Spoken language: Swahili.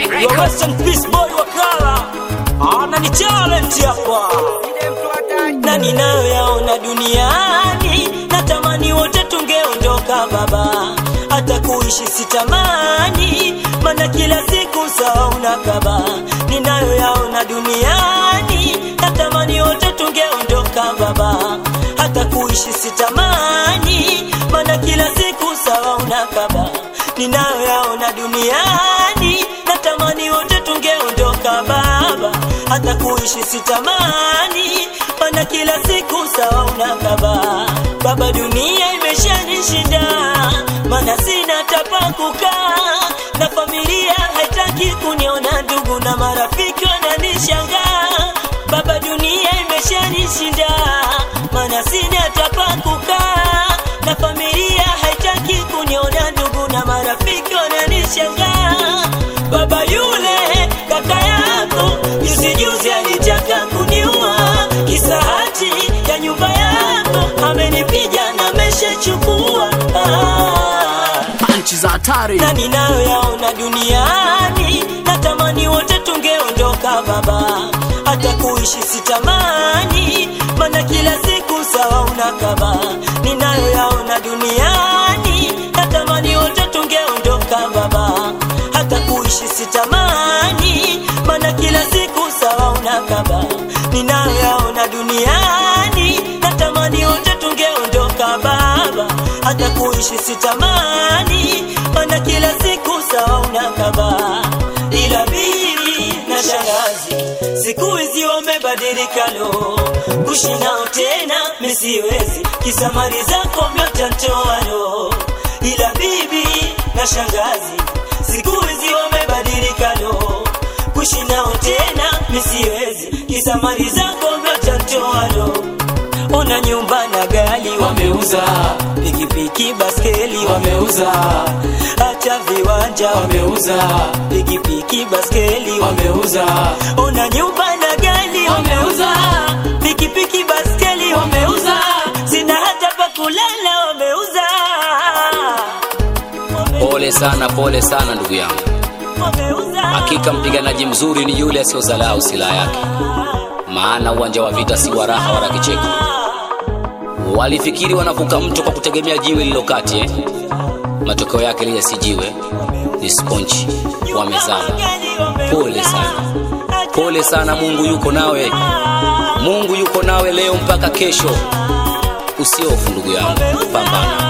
Your Western Peace Boy wakala ana ni challenge hapa. Na ninayoyaona duniani natamani wote tungeondoka baba. Hata kuishi sitamani, maana kila siku sawa unakaba. Ninayoyaona duniani natamani wote tungeondoka baba. Hata kuishi sitamani, maana kila siku sawa unakaba. Ninayoyaona duniani natamani wote tungeondoka baba. Hata kuishi sitamani, maana kila siku sawa unakaba. Baba dunia imeshanishinda, maana sina tapa kukaa. Na familia haitaki kuniona, ndugu na marafiki wananishangaa. Baba dunia imeshanishinda, maana sina tapa kukaa. Na familia haitaki kuniona, ndugu na marafiki wananishangaa. Baba yule kaka yako juzi alitaka kuniua, kisa hati ya nyumba yako amenipiga na ameshachukua. Panchi za hatari. Na ninayoyaona duniani natamani wote tungeondoka baba. Hata kuishi sitamani, maana kila siku sawa unakaba. Ninayoyaona duniani natamani wote tungeondoka baba. Hata kuishi sitamani, maana kila siku sawa unakaba. Ninayoyaona duniani natamani wote tungeondoka baba. Hata kuishi sitamani, maana kila siku sawa unakaba. Ila bibi na shangazi siku hizi wamebadilika lo. Kuishi nao tena misiwezi, kisa mali zako myotantoa lo. Ila bibi na shangazi siku hizi wamebadilika lo. Kuishi nao tena misiwezi, kisa mali zako myotantoa lo. Ona nyumba na gari wameuza, pikipiki baskeli wameuza, hata viwanja wameuza, pikipiki baskeli wameuza. Ona nyumba na gari wameuza, pikipiki baskeli wameuza, sina hata pa kulala wameuza. Pole sana ndugu yangu. Hakika mpiganaji mzuri ni yule asiyozalau silaha yake, maana uwanja wa vita si wa raha wala kicheko. Walifikiri wanavuka mto kwa kutegemea jiwe lilokati matokeo yake lile si jiwe, ni sponge. Wamezama. Pole sana. Mungu yuko nawe. Mungu yuko nawe leo mpaka kesho. Usiofu ndugu yangu, pambana.